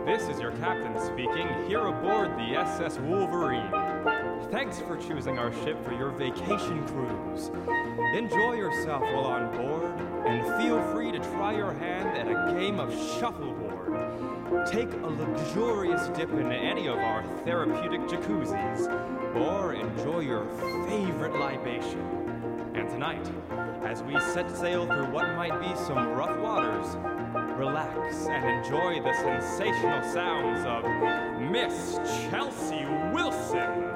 This is your captain speaking, here aboard the SS Wolverine. Thanks for choosing our ship for your vacation cruise. Enjoy yourself while on board, and feel free to try your hand at a game of shuffleboard. Take a luxurious dip in any of our therapeutic jacuzzis, or enjoy your favorite libation. And tonight, as we set sail through what might be some rough waters, relax and enjoy the sensational sounds of Miss Chelsea Wilson.